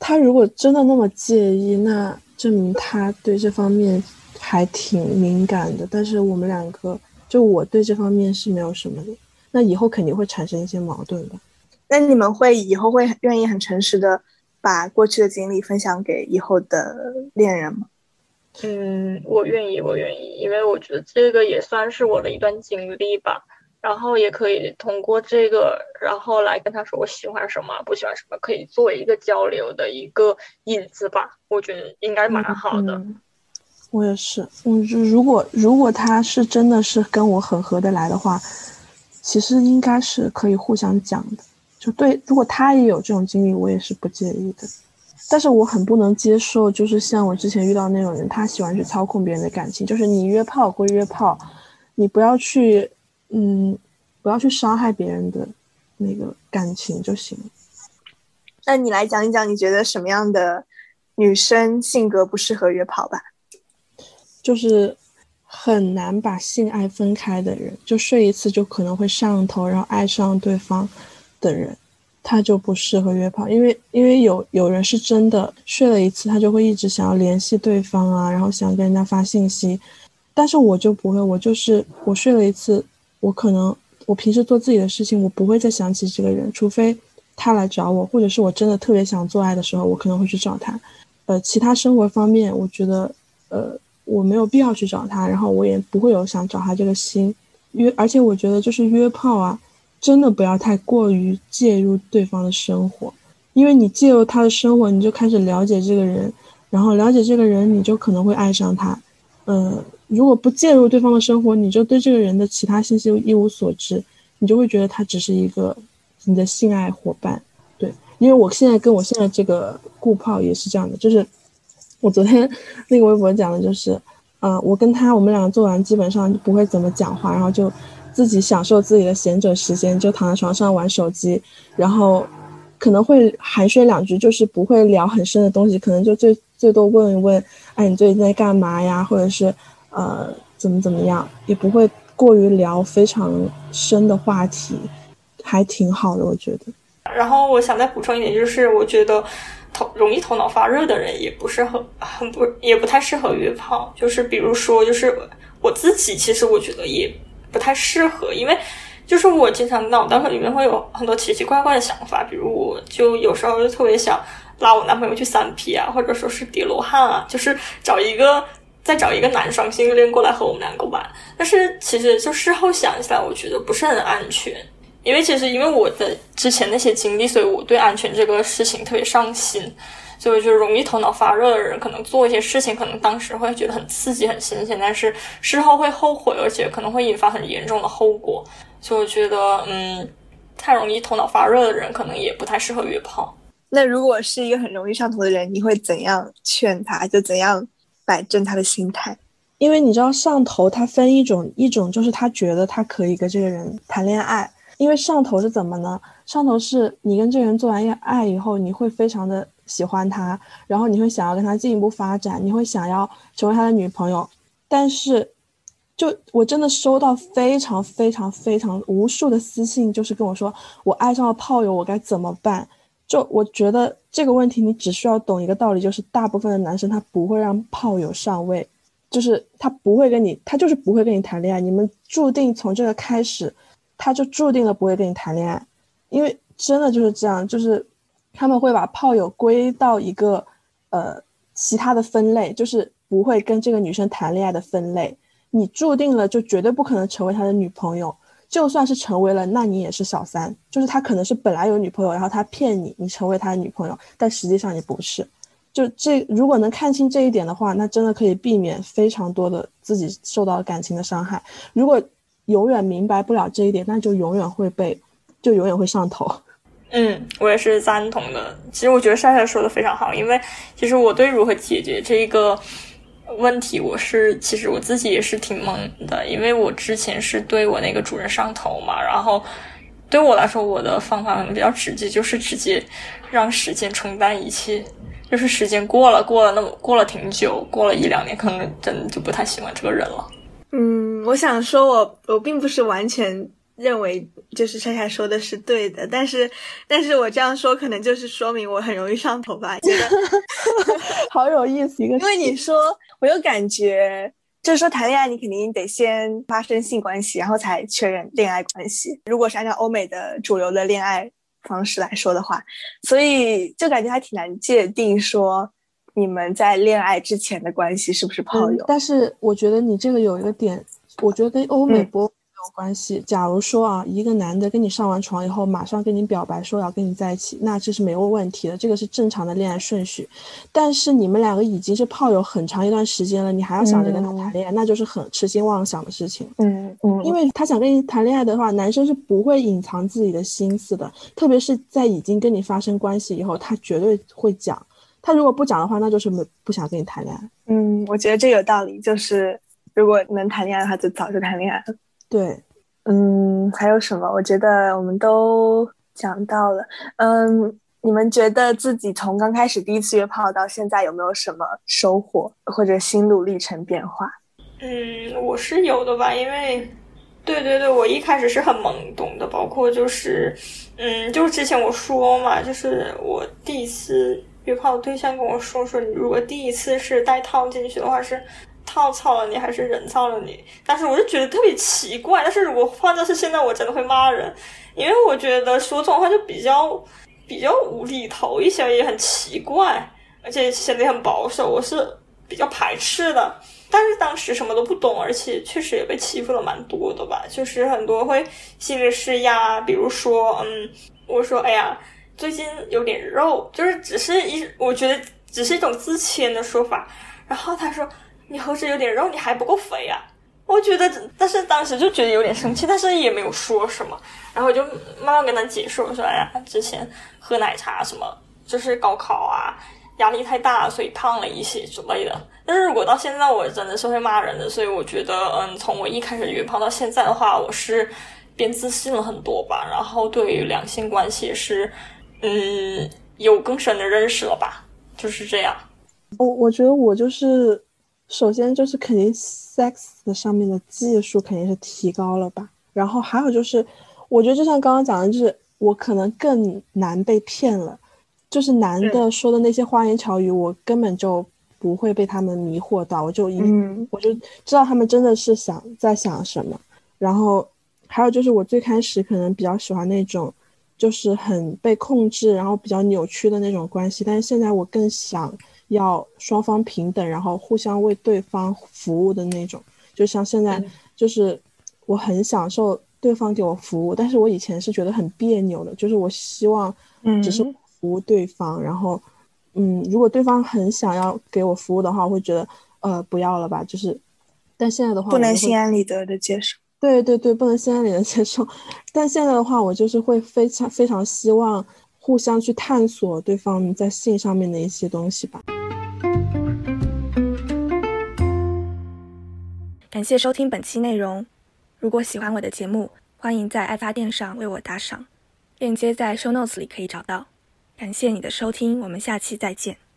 他如果真的那么介意，那证明他对这方面还挺敏感的。但是我们两个，就我对这方面是没有什么的，那以后肯定会产生一些矛盾吧。 那你们会以后会愿意很诚实的把过去的经历分享给以后的恋人吗？ 嗯，我愿意，我愿意，因为我觉得这个也算是我的一段经历吧。然后也可以通过这个，然后来跟他说我喜欢什么，不喜欢什么，可以作为一个交流的一个引子吧。我觉得应该蛮好的。 嗯嗯、我也是，我如果如果他是真的是跟我很合得来的话，其实应该是可以互相讲的。就对，如果他也有这种经历，我也是不介意的。但是我很不能接受，就是像我之前遇到那种人，他喜欢去操控别人的感情，就是你约炮归约炮，你不要去。嗯，不要去伤害别人的那个感情就行了。 那你来讲一讲，你觉得什么样的女生性格不适合约炮吧？ 就是很难把性爱分开的人，就睡一次就可能会上头，然后爱上对方的人，他就不适合约炮。因为因为有有人是真的睡了一次，他就会一直想要联系对方啊，然后想跟人家发信息。但是我就不会，我就是我睡了一次。我可能我平时做自己的事情，我不会再想起这个人，除非他来找我，或者是我真的特别想做爱的时候，我可能会去找他。呃，其他生活方面，我觉得呃我没有必要去找他，然后我也不会有想找他这个心。约，而且我觉得就是约炮啊，真的不要太过于介入对方的生活，因为你介入他的生活，你就开始了解这个人，然后了解这个人，你就可能会爱上他。嗯、呃。如果不介入对方的生活，你就对这个人的其他信息一无所知，你就会觉得他只是一个你的性爱伙伴。对，因为我现在跟我现在这个顾炮也是这样的，就是我昨天那个微博讲的就是，呃，我跟他我们两个做完基本上不会怎么讲话，然后就自己享受自己的闲者时间，就躺在床上玩手机，然后可能会寒暄两句，就是不会聊很深的东西，可能就最最多问一问，哎，你最近在干嘛呀，或者是呃，怎么怎么样，也不会过于聊非常深的话题，还挺好的，我觉得。 然后我想再补充一点，就是我觉得头容易头脑发热的人也不是很很不也不太适合约炮。就是比如说，就是我自己其实我觉得也不太适合，因为就是我经常脑袋里面会有很多奇奇怪怪的想法，比如我就有时候就特别想拉我男朋友去三 P 啊，或者说是叠罗汉啊，就是找一个。再找一个男双性恋过来和我们两个玩，但是其实就事后想起来，我觉得不是很安全，因为其实因为我的之前那些经历，所以我对安全这个事情特别上心，所以我觉得容易头脑发热的人，可能做一些事情，可能当时会觉得很刺激、很新鲜，但是事后会后悔，而且可能会引发很严重的后果。所以我觉得，嗯，太容易头脑发热的人，可能也不太适合约炮。 那如果是一个很容易上头的人，你会怎样劝他？就怎样摆正他的心态？ 因为你知道上头它分一种一种就是他觉得他可以跟这个人谈恋爱。因为上头是怎么呢？上头是你跟这个人做完爱以后，你会非常的喜欢他，然后你会想要跟他进一步发展，你会想要成为他的女朋友。但是就我真的收到非常非常非常无数的私信，就是跟我说我爱上了炮友，我该怎么办。就我觉得这个问题你只需要懂一个道理，就是大部分的男生他不会让炮友上位，就是他不会跟你他就是不会跟你谈恋爱，你们注定从这个开始他就注定了不会跟你谈恋爱。因为真的就是这样，就是他们会把炮友归到一个呃其他的分类，就是不会跟这个女生谈恋爱的分类，你注定了就绝对不可能成为他的女朋友，就算是成为了，那你也是小三，就是他可能是本来有女朋友，然后他骗你，你成为他的女朋友，但实际上你不是。就这，如果能看清这一点的话，那真的可以避免非常多的自己受到感情的伤害。如果永远明白不了这一点，那就永远会被，就永远会上头。 嗯，我也是赞同的。其实我觉得晒晒说的非常好，因为其实我对如何解决这个问题，我是其实我自己也是挺懵的，因为我之前是对我那个主人上头嘛，然后对我来说我的方法可能比较直接，就是直接让时间冲淡一切，就是时间过了过了那么过了挺久，过了一两年，可能真的就不太喜欢这个人了。 嗯，我想说我我并不是完全认为就是晒晒说的是对的，但是但是我这样说可能就是说明我很容易上头吧，觉得好有意思一个， 因为你说我有感觉，就是说谈恋爱你肯定得先发生性关系，然后才确认恋爱关系，如果是按照欧美的主流的恋爱方式来说的话，所以就感觉还挺难界定说你们在恋爱之前的关系是不是炮友、 嗯、但是我觉得你这个有一个点，我觉得跟欧美不有关系、嗯、假如说啊，一个男的跟你上完床以后马上跟你表白说要跟你在一起，那这是没有问题的，这个是正常的恋爱顺序。但是你们两个已经是炮友很长一段时间了，你还要想着跟他谈恋爱、嗯、那就是很痴心妄想的事情。 嗯嗯， 因为他想跟你谈恋爱的话，男生是不会隐藏自己的心思的，特别是在已经跟你发生关系以后，他绝对会讲。他如果不讲的话，那就是不想跟你谈恋爱。 嗯，我觉得这有道理，就是如果能谈恋爱的话就早就谈恋爱了。 对， 嗯，还有什么？我觉得我们都讲到了。嗯，你们觉得自己从刚开始第一次约炮到现在有没有什么收获或者心路历程变化？ 嗯，我是有的吧，因为对对对，我一开始是很懵懂的，包括就是嗯，就是之前我说嘛，就是我第一次约炮对象跟我说说，你如果第一次是带套进去的话，是套操了你还是人操了你？但是我就觉得特别奇怪，但是如果换作是现在，我真的会骂人，因为我觉得说这种话就比较比较无厘头一些，也很奇怪，而且显得很保守，我是比较排斥的。但是当时什么都不懂，而且确实也被欺负了蛮多的吧，就是很多会心理施压，比如说嗯，我说哎呀最近有点肉，就是只是一我觉得只是一种自谦的说法，然后他说你何止有点肉，你还不够肥啊。我觉得但是当时就觉得有点生气，但是也没有说什么，然后我就慢慢跟他解释，我说哎呀之前喝奶茶什么就是高考啊压力太大所以胖了一些之类的。但是如果到现在我真的是会骂人的，所以我觉得嗯，从我一开始约炮到现在的话，我是变自信了很多吧，然后对于两性关系也是嗯有更深的认识了吧，就是这样。 我我觉得我就是首先就是肯定 sex 上面的技术肯定是提高了吧，然后还有就是我觉得就像刚刚讲的，就是我可能更难被骗了，就是男的说的那些花言巧语我根本就不会被他们迷惑到，我就一、嗯、我就知道他们真的是想在想什么。然后还有就是我最开始可能比较喜欢那种就是很被控制然后比较扭曲的那种关系，但是现在我更想要双方平等，然后互相为对方服务的那种。就像现在就是我很享受对方给我服务，但是我以前是觉得很别扭的，就是我希望只是服务对方、嗯、然后嗯，如果对方很想要给我服务的话，我会觉得呃不要了吧，就是但现在的话不能心安理得的接受。 对对对，不能心安理得接受。但现在的话我就是会非常非常希望互相去探索对方在性上面的一些东西吧。 感谢收听本期内容，如果喜欢我的节目，欢迎在爱发电上为我打赏，链接在 show notes 里可以找到。感谢你的收听，我们下期再见。